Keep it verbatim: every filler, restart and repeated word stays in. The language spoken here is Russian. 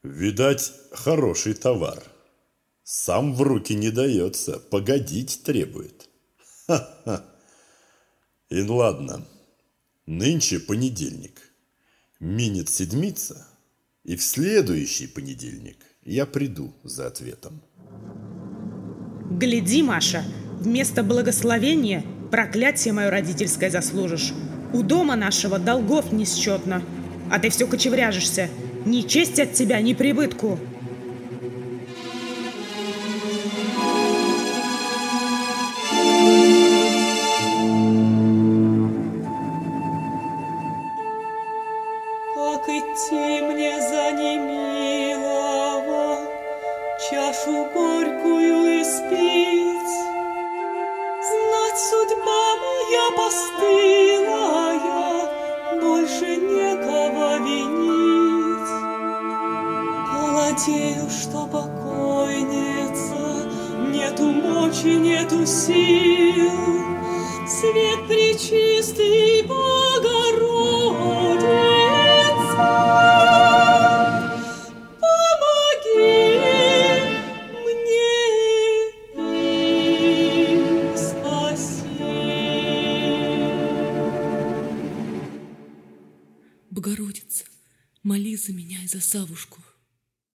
Видать, хороший товар. Сам в руки не дается, погодить требует. Ха-ха. И ладно, нынче понедельник. Минет седмица, и в следующий понедельник я приду за ответом. Гляди, Маша, вместо благословения проклятие мое родительское заслужишь. У дома нашего долгов несчетно, а ты все кочевряжешься. Ни честь от тебя, ни прибытку. Как идти мне за немилого, чашу горькую испить? Знать, судьба моя постылая, больше некого винить. Молодею, что покойница, нету мочи, нету сил. Свет пречистый Богородица, помоги мне и спаси. Богородица, моли за меня и за Савушку.